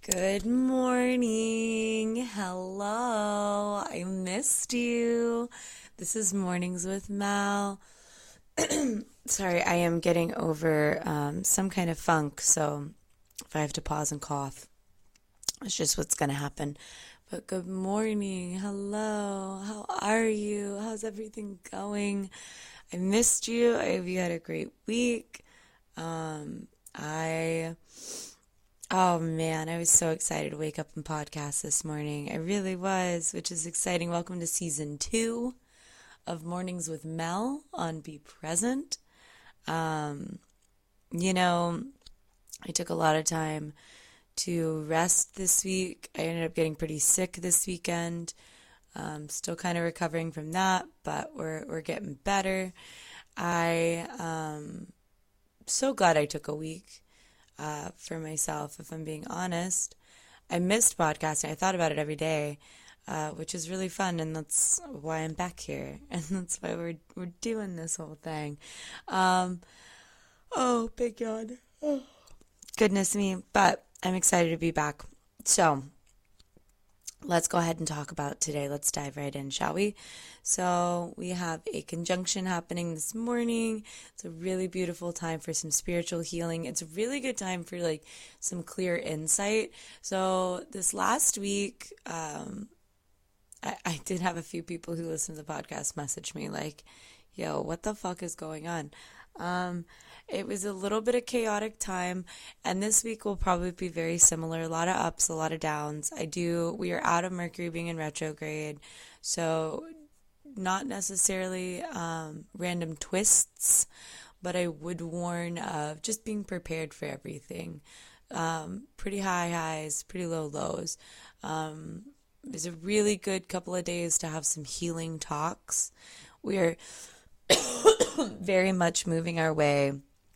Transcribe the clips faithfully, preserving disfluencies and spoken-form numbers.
Good morning. Hello. I missed you. This is Mornings with Mal. Sorry, I am getting over um, some kind of funk, so if I have to pause and cough, it's just what's going to happen. But good morning. Hello. How are you? How's everything going? I missed you. I hope you had a great week. Um, I... Oh man, I was so excited to wake up and podcast this morning. I really was, which is exciting. Welcome to season two of Mornings with Mel on Be Present. Um, you know, I took a lot of time to rest this week. I ended up getting pretty sick this weekend. Um, still kind of recovering from that, but we're we're getting better. I um so glad I took a week. Uh, for myself, if I'm being honest. I missed podcasting. I thought about it every day, uh, which is really fun, and that's why I'm back here, and that's why we're we're doing this whole thing. Um, oh, big yawn. Oh, goodness me. But I'm excited to be back. So let's go ahead and talk about today. Let's dive right in, shall we? So we have a conjunction happening this morning. It's a really beautiful time for some spiritual healing. It's a really good time for like some clear insight. So this last week, um, I, I did have a few people who listen to the podcast message me like, yo, what the fuck is going on? Um, it was a little bit of chaotic time, and this week will probably be very similar. A lot of ups, a lot of downs. I do, we are out of Mercury being in retrograde, so not necessarily um, random twists, but I would warn of just being prepared for everything. Um, pretty high highs, pretty low lows. Um, it was a really good couple of days to have some healing talks. We are very much moving our way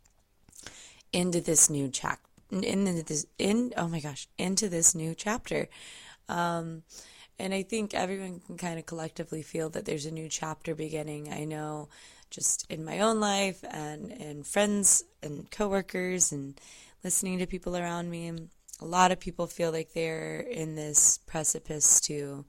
into this new chapter. Into this, in oh my gosh, into this new chapter. Um, And I think everyone can kind of collectively feel that there's a new chapter beginning. I know just in my own life and in friends and coworkers and listening to people around me, a lot of people feel like they're in this precipice to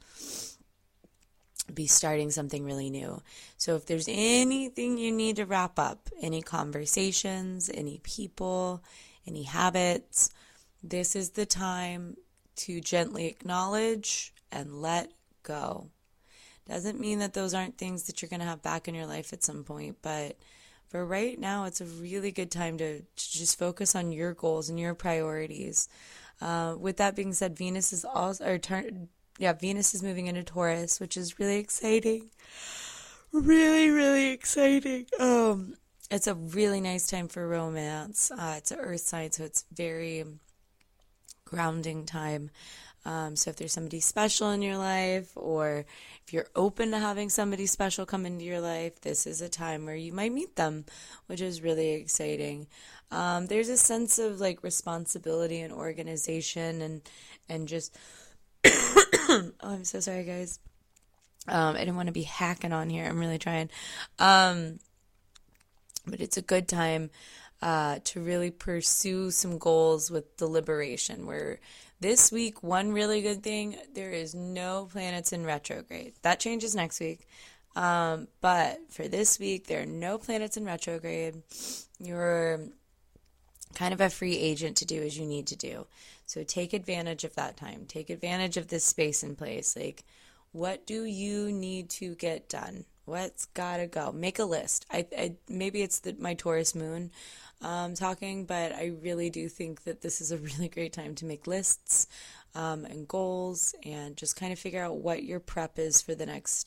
be starting something really new. So if there's anything you need to wrap up, any conversations, any people, any habits, this is the time to gently acknowledge and let go. Doesn't mean that those aren't things that you're going to have back in your life at some point, but for right now, it's a really good time to, to just focus on your goals and your priorities. Uh, with that being said, Venus is also, or turn, yeah, Venus is moving into Taurus, which is really exciting. Really, really exciting. Um, it's a really nice time for romance. Uh, it's an earth sign, so it's very grounding time. Um, so if there's somebody special in your life, or if you're open to having somebody special come into your life, this is a time where you might meet them, which is really exciting. Um, there's a sense of like responsibility and organization and, and just, oh, I'm so sorry guys. Um, I didn't want to be hacking on here. I'm really trying. Um, but it's a good time, uh, to really pursue some goals with deliberation. Where this week, one really good thing, there is no planets in retrograde. That changes next week. Um, but for this week, there are no planets in retrograde. You're kind of a free agent to do as you need to do. So take advantage of that time. Take advantage of this space and place. Like, what do you need to get done? What's gotta go? Make a list. I, I maybe it's the, my Taurus moon um, talking, but I really do think that this is a really great time to make lists um, and goals, and just kind of figure out what your prep is for the next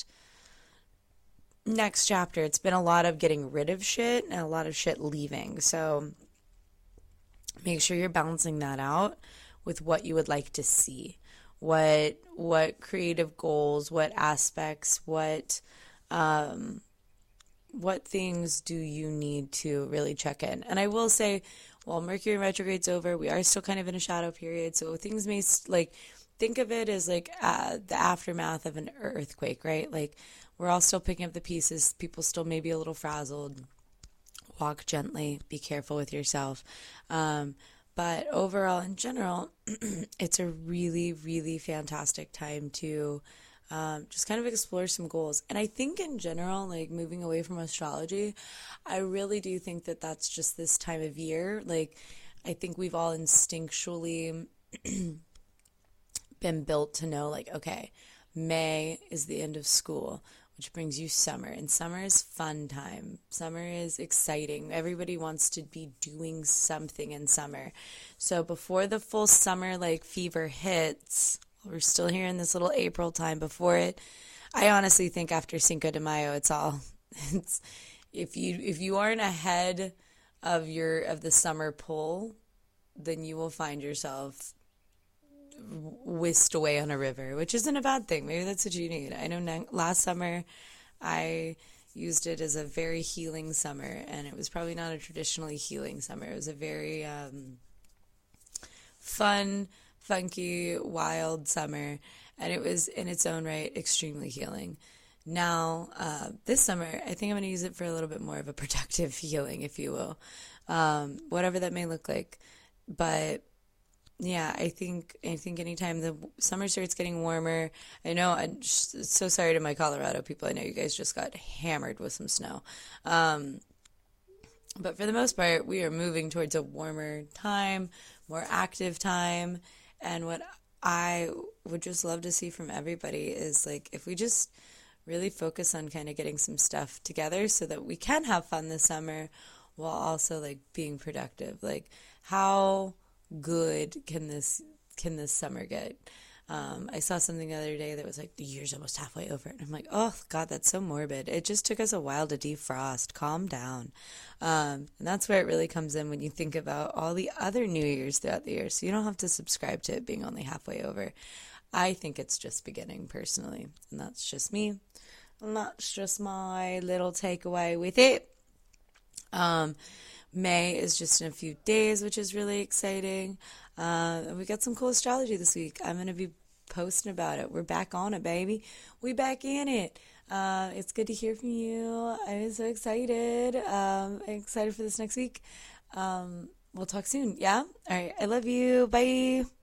next chapter. It's been a lot of getting rid of shit and a lot of shit leaving. So make sure you're balancing that out with what you would like to see. What what creative goals, what aspects, what um, what things do you need to really check in? And I will say, while Mercury retrograde's over, we are still kind of in a shadow period. So things may, like, think of it as like uh, the aftermath of an earthquake, right? Like, we're all still picking up the pieces. People still may be a little frazzled. Walk gently. Be careful with yourself. Um, But overall, in general, it's a really, really fantastic time to um, just kind of explore some goals. And I think in general, like moving away from astrology, I really do think that that's just this time of year. Like, I think we've all instinctually been built to know, like, okay, May is the end of school, which brings you summer. And summer is fun time. Summer is exciting. Everybody wants to be doing something in summer. So before the full summer, like, fever hits, we're still here in this little April time before it. I honestly think after Cinco de Mayo, it's all, it's, if you, if you aren't ahead of your, of the summer pull, then you will find yourself whisked away on a river, which isn't a bad thing. Maybe that's what you need. I know na- last summer I used it as a very healing summer, and it was probably not a traditionally healing summer. It was a very um, fun, funky, wild summer, and it was in its own right extremely healing. Now, uh, this summer, I think I'm going to use it for a little bit more of a productive healing, if you will, um, whatever that may look like. But yeah, I think I think anytime the summer starts getting warmer, I know I'm just so sorry to my Colorado people. I know you guys just got hammered with some snow. Um, but for the most part, we are moving towards a warmer time, more active time. And what I would just love to see from everybody is, like, if we just really focus on kind of getting some stuff together so that we can have fun this summer while also, like, being productive. Like, how good can this can this summer get? Um, I saw something the other day that was like, the year's almost halfway over. And I'm like, oh, God, that's so morbid. It just took us a while to defrost. Calm down. Um, and that's where it really comes in when you think about all the other New Year's throughout the year. So you don't have to subscribe to it being only halfway over. I think it's just beginning, personally. And that's just me. And that's just my little takeaway with it. Um, May is just in a few days, which is really exciting. Uh, we got some cool astrology this week. I'm going to be posting about it. We're back on it, baby. We back in it. Uh, it's good to hear from you. I'm so excited. Um, I'm excited for this next week. Um, we'll talk soon. Yeah? All right. I love you. Bye.